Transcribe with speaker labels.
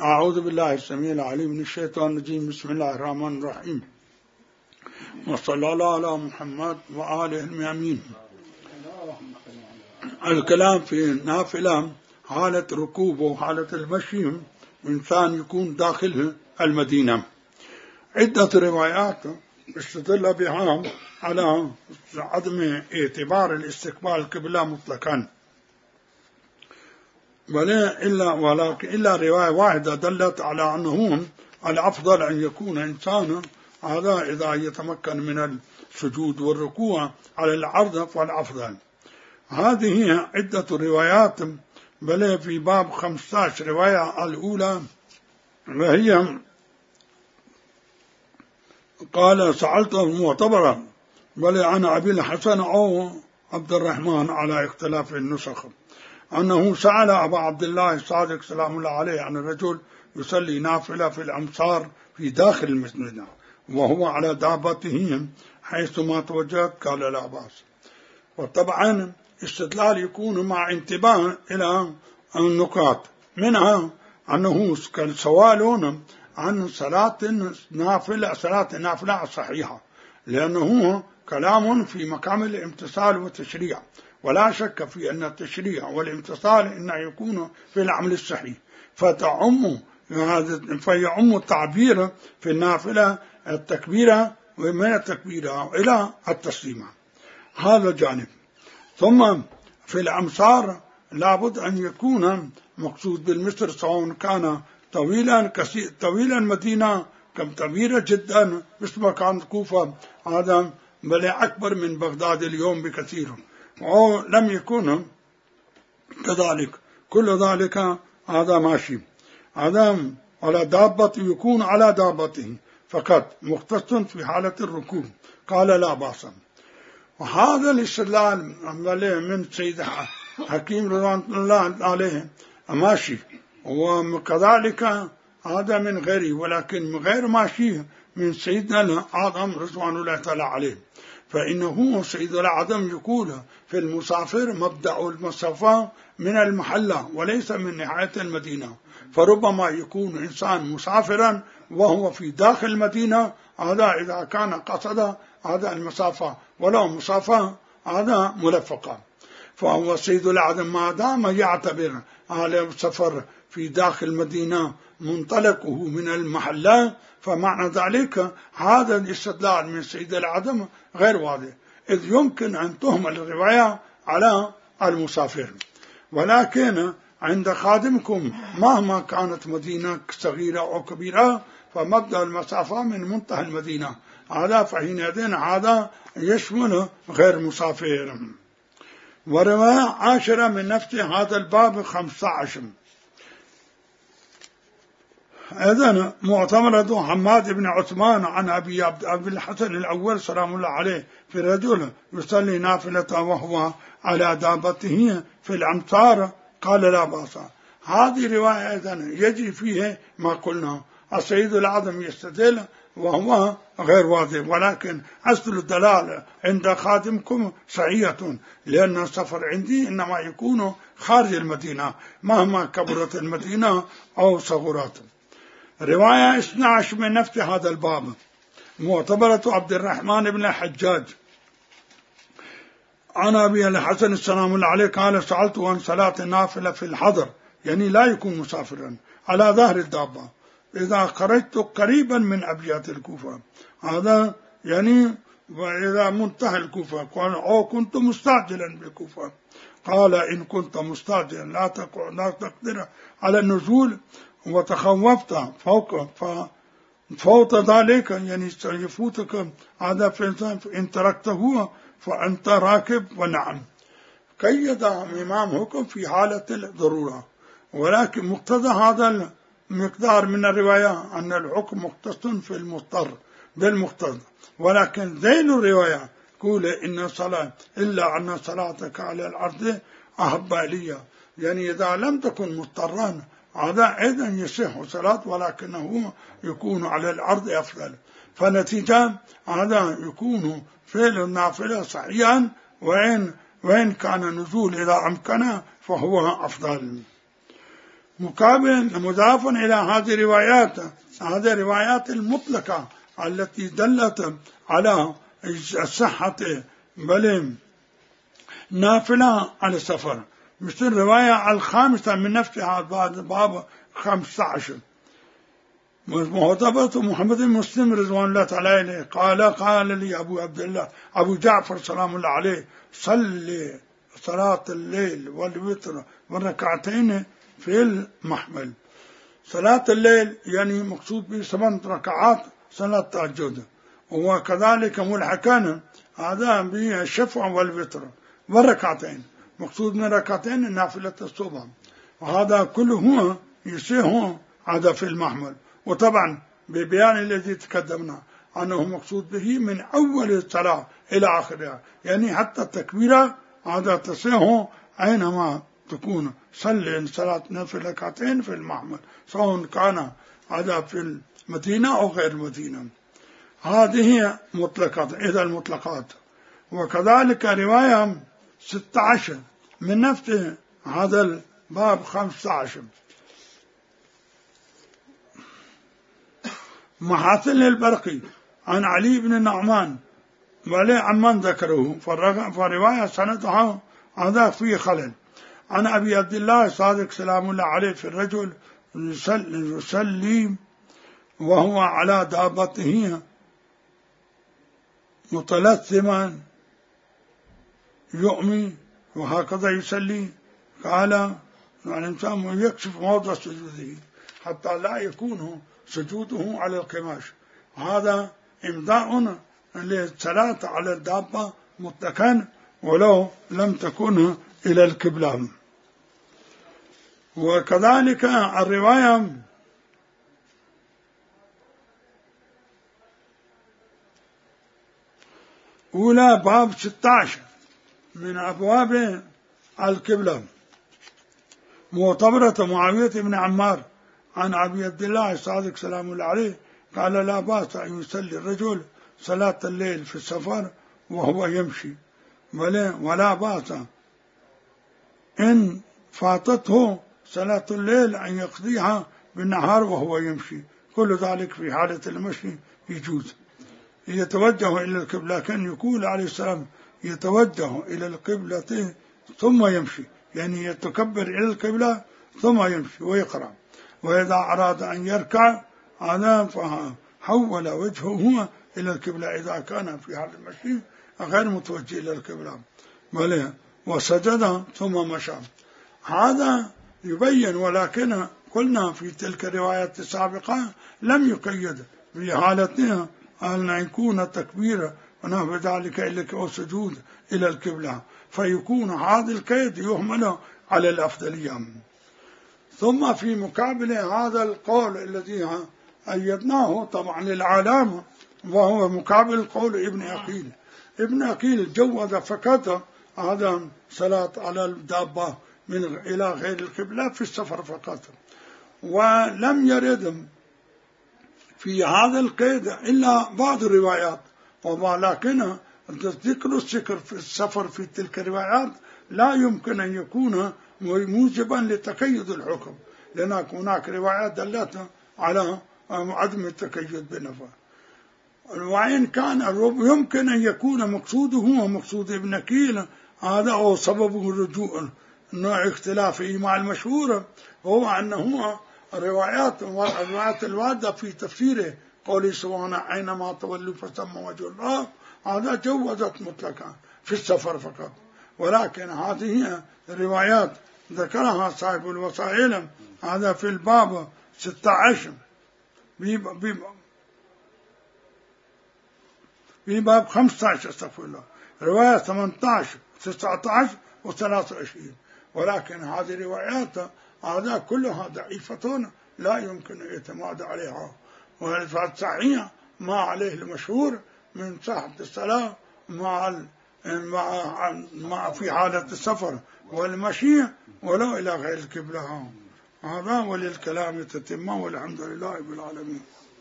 Speaker 1: أعوذ بالله السميع العليم من الشيطان الرجيم. بسم الله الرحمن الرحيم، وصلى الله على محمد وآله الميامين. الكلام في نافلة حالة ركوب وحالة المشي إنسان يكون داخل المدينة. عدة روايات استدل بها على عدم اعتبار الاستقبال القبلة مطلقا، ولكن إلا رواية واحدة دلت على أنه الأفضل أن يكون إنسانا هذا إذا يتمكن من السجود والركوع على العرض فالأفضل. هذه عدة روايات، بل في باب 15 رواية الأولى وهي قال سألته معتبرا بل عن أبي الحسن أو عبد الرحمن على اختلاف النسخ أنه سأل أبا عبد الله الصادق سلام الله عليه عن الرجل يصلي نافلة في الأمصار في داخل المسجد وهو على دابته حيثما توجهت، قال لا بأس. وطبعا استدلال يكون مع انتباه إلى النقاط، منها أنه سؤال عن صلاة النافلة الصحيحة، لأنه كلام في مقام الامتثال والتشريع، ولا شك في أن التشريع والامتثال إن يكون في العمل الصحيح، فيعم التعبير في النافلة التكبيرة ومن التكبيرة إلى التسليم. هذا جانب. ثم في الأمصار لابد أن يكون مقصود بالمصر سواء كان طويلا مدينة كبيرة جدا مثل ما كانت كوفة، هذا بل أكبر من بغداد اليوم بكثير، أو لم يكن كذلك. كل ذلك هذا ماشي. هذا على دابة يكون على دابته فقط مختص في حالة الركوب، قال لا بأس. وهذا الاستدلال من سيد حكيم رضوان الله عليه ماشي، وكذلك هذا من غيره، ولكن غير ماشي من سيدنا الأعظم رضوان الله تعالى عليه، فإنه سيد الأعظم يقول في المسافر مبدأ المسافة من المحلة وليس من نهاية المدينة، فربما يكون إنسان مسافرا وهو في داخل المدينة، هذا إذا كان قصد هذا المسافة ولو مسافة هذا ملفقة، فهو سيد الأعظم ما دام يعتبر على السفر في داخل المدينة منطلقه من المحلة، فمعنى ذلك هذا الاستدلال من سيد الأعظم غير واضح، إذ يمكن أن تهمل الرواية على المسافر. ولكن عند خادمكم مهما كانت مدينة صغيرة أو كبيرة فمبدأ المسافة من منتهى المدينة، هذا فحينئذ هذا يشمل غير مسافر. ورواية عاشرة من نفس هذا الباب 15 إذن معتمرة حماد بن عثمان عن أبي الحسن الأول سلام الله عليه في رجل يصلي نافلة وهو على دابته في الأمصار، قال لا بأس. هذه رواية إذن يجري فيه ما قلنا، السيد الأعظم يستدل وهو غير واضح، ولكن أصل الدلالة عند خادمكم صحيحة، لأن السفر عندي إنما يكون خارج المدينة مهما كبرت المدينة أو صغرت. رواية 12 من نفس هذا الباب معتبرة عبد الرحمن بن الحجاج عن أبي الحسن السلام الله عليه قال سألته عن صلاة النافلة في الحضر، يعني لا يكون مسافرا على ظهر الدابة إذا خرجت قريبا من أبيات الكوفة، هذا يعني وإذا منتهى الكوفة، أو كنت مستعجلا بالكوفة، قال إن كنت مستعجلا لا تقدر على النزول وتخوفت فوت ذلك يعني سيفوتك هذا إن تركته فأنت راكب. ونعم قيد إمام حكم في حالة الضرورة، ولكن مقتضى هذا المقدار من الرواية أن الحكم مختص في المضطر بالمقتضى، ولكن ذيل الرواية يقول إن صلاة إلا أن صلاتك على الأرض أحب لي، يعني إذا لم تكن مضطرا هذا أيضا يصح صلاة، ولكنه يكون على الأرض أفضل، فنتيجة هذا يكون فعل النافلة صحيحا، وإن كان نزول إذا أمكن فهو أفضل. مقابل مضاف إلى هذه الروايات، هذه الروايات المطلقة التي دلت على الصحة بل نافلة على السفر، مثل الرواية الخامسة من نفسها بعد باب 15 معتبرة محمد بن مسلم رضوان الله تعالى عليه قال لي أبو عبد الله أبو جعفر سلام الله عليه صلي صلاة الليل والوتر والركعتين في المحمل. صلاة الليل يعني مقصود به 8 ركعات صلاة التهجد، وكذلك ملحقا هذا بالشفع والوتر والركعتين، مقصود من ركعتين نافلة الصبح، وهذا كله يصيح هذا في المحمل. وطبعا ببيان الذي تقدمنا أنه مقصود به من أول الصلاة إلى آخرها، يعني حتى التكبيرة هذا تصيح أينما تكون صلي صلاة نافلة ركعتين في المحمل، سواء كان هذا في المدينة أو غير المدينة. هذه مطلقات إذا المطلقات. وكذلك رواية 16 من نفس هذا الباب 15 محاسن البرقي عن علي بن النعمان ولي عمن ذكره فرواية سندها هذا فيه خلل. عن أبي عبد الله صادق سلام الله عليه في الرجل يصلي وهو على دابته متلثما يؤمي وهكذا يصلي، قال الإنسان يكشف موضع سجوده حتى لا يكون سجوده على القماش. هذا إمضاء للصلاة على الدابة متكئا ولو لم تكن إلى القبلة. وكذلك الرواية أولى باب 16 من أبواب القبلة معتبرة معاوية بن عمار عن أبي عبد الله الصادق سلام الله عليه قال لا بأس أن يصلي الرجل صلاة الليل في السفر وهو يمشي، ولا بأس إن فاتته صلاة الليل أن يقضيها بالنهار وهو يمشي، كل ذلك في حالة المشي يجوز. يتوجه إلى القبلة، كان يقول عليه السلام يتوجه إلى القبلة ثم يمشي، يعني يتكبر إلى القبلة ثم يمشي ويقرأ. وإذا أراد أن يركع هذا فحول وجهه إلى القبلة إذا كان في حال المشي غير متوجه إلى القبلة وسجد ثم مشى. هذا يبين، ولكن قلنا في تلك الروايات السابقة لم يقيد في حالتها أن يكون تكبير ونحو ذلك إلا سجود إلى القبلة، فيكون هذا القيد يهمل على الأفضلية. ثم في مقابل هذا القول الذي أيدناه طبعا للعلامة، وهو مقابل قول ابن عقيل. ابن عقيل جوز فقط هذا صلاة على الدابة من إلى غير القبلة في السفر فقط، ولم يرد في هذا القيد إلا بعض الروايات، ولكن ذكر السكر في السفر في تلك الروايات لا يمكن أن يكون موجبا لتقيد الحكم، لأن هناك روايات دلت على عدم التقيد بالنفع. وإن كان يمكن أن يكون مقصوده هو مقصود ابن عقيل هذا أو سببه الرجوع نوع اختلافه مع المشهور، هو أنه الروايات الواردة في تفسيره قوله سبحانه أينما تولوا فثم وجه الله، هذا جوزت مطلقا في السفر فقط. ولكن هذه الروايات ذكرها صاحب الوسائل هذا في الباب 16 في باب 15 استغفر الله، رواية 18 19 و23. ولكن هذه الروايات هذا كلها ضعيفة لا يمكن الاعتماد عليها، والصحيح ما عليه المشهور من صحة الصلاة مع في حالة السفر والمشي ولو إلى غير القبلة. هذا وللكلام تتمه، والحمد لله رب العالمين.